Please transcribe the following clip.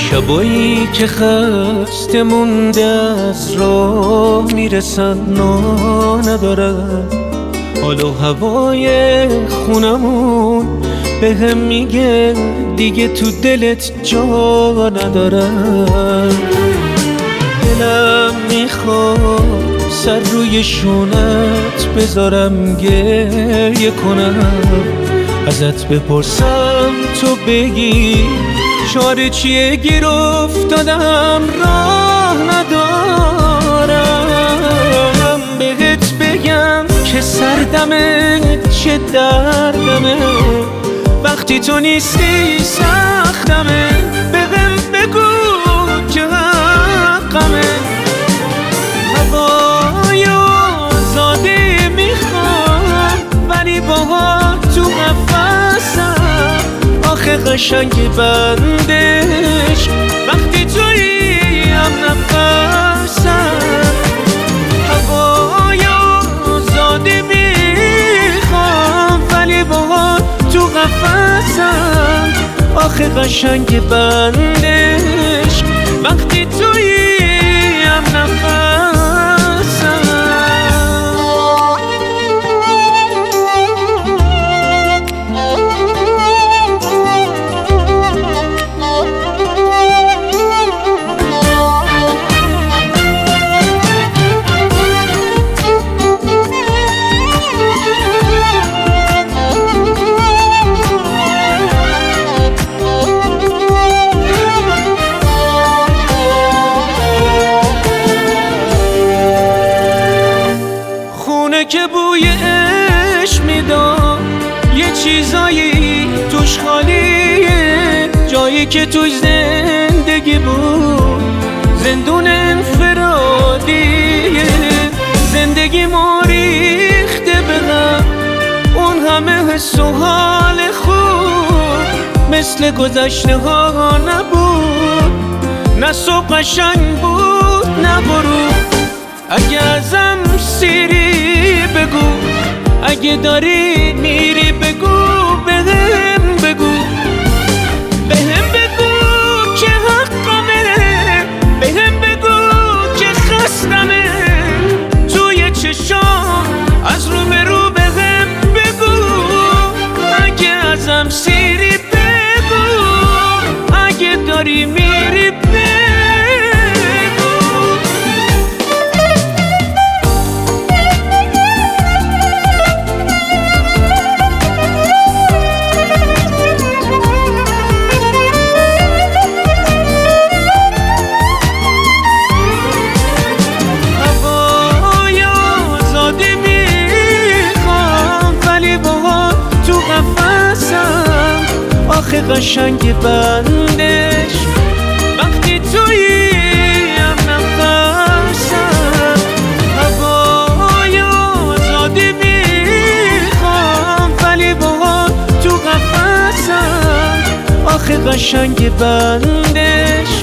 شبایی که خسته مونده از راه میرسن نا ندارن، حال و هوای خونمون به هم میگه دیگه تو دلت جا ندارن. دلم میخواد سر روی شونت بذارم گریه کنم، ازت بپرسم تو بگی چاره چیه، گیر افتادم راه ندارم. بهت بگم که سردمه چه دردمه، وقتی تو نیستی سختمه. بهم بگو که حقمه، هوای آزاده میخوام ولی باهات تو قفسم. آخه قشنگ بندش وقتی تویی هم نفسم. هوای آزاده میخوام ولی باهات تو قفسم. آخه قشنگ بندش وقتی تویی هم نفسم. که بوی عشق میداد، یه چیزایی توش خالیه، جایی که توش زندگی بود زندون انفرادیه. زندگی ما ریخته به غم، اون همه حس و حال خوب مثل گذشته ها نبود، نه صبح قشنگ بود نه غروب. اگه ازم سیری بگو، اگه داری میری بگو، بهم بگو، بهم بگو که حقمه، بهم بگو که خستمه. توی چشام از رو به رو بهم بگو، اگه ازم سیری بگو، اگه داری میری بگو. آخه قشنگ بندش وقتی تویی هم نفسم. هوای آزادی میخوام ولی باهات تو قفسم. آخه قشنگ بندش